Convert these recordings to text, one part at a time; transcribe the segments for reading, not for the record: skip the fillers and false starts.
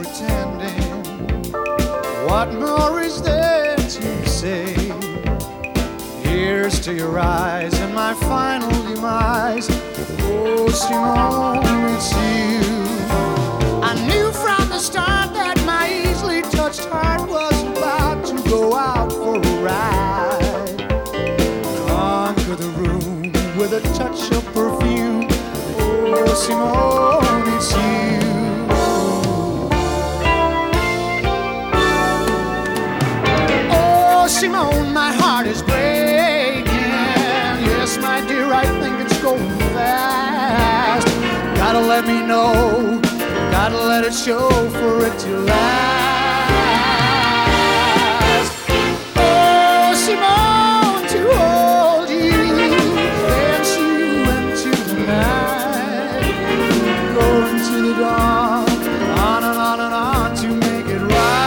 pretending. What more is there to say? Here's to your eyes and my final demise. Oh, Simone, it's you. I knew from the start that my easily touched heart was about to go out for a ride. Conquer the room with a touch of perfume. Oh, Simone, it's you. Oh, Simone, my heart is breaking. Yes, my dear, I think it's going fast. Gotta let me know, gotta let it show for it to last. Oh, Simone, to hold you, dance you into the night, go into the dawn, on and on and on to make it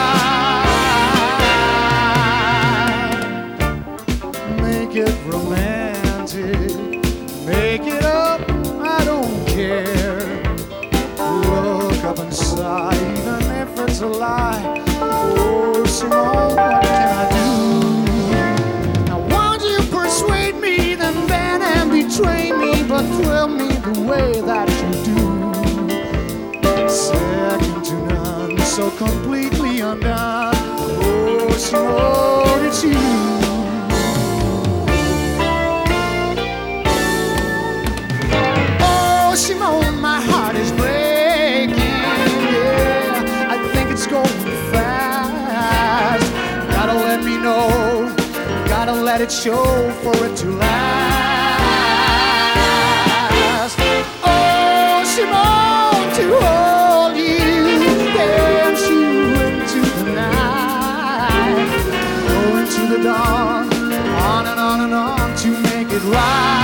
right. Make it romantic, make it up, I don't care. Look up inside, even if it's a lie. Oh, Simone, what can I do? Now, won't you persuade me, then ban and betray me, but thrill me the way that you do? Second to none, so completely undone. Oh, Simone, it's you. Oh, Simone, my heart is breaking. Yeah, I think it's going fast. Gotta let me know, gotta let it show for it to last. Oh, Simone, to hold you, dance you into the night, go into the dawn, on and on and on to make it right.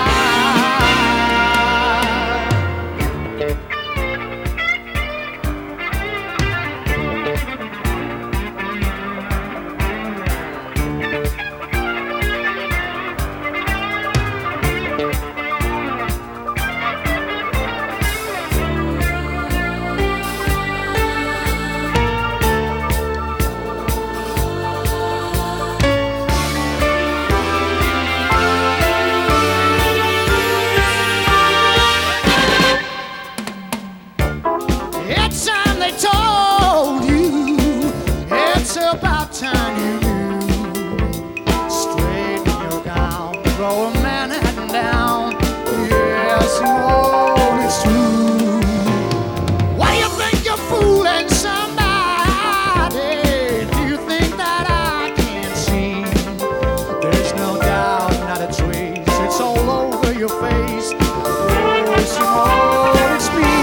It's time they told you, it's about time you knew. Straighten your gown, throw a Manhattan down. Yes, you know it's true. Why do you think you're fooling somebody? Do you think that I can't see? There's no doubt, not a trace. It's all over your face. Oh, Simone, it's me.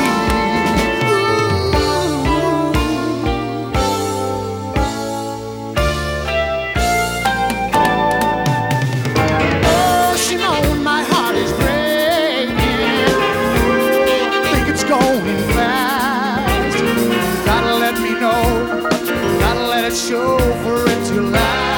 Oh, Simone, my heart is breaking. Think it's going fast. Gotta let me know, gotta let it show for it to last.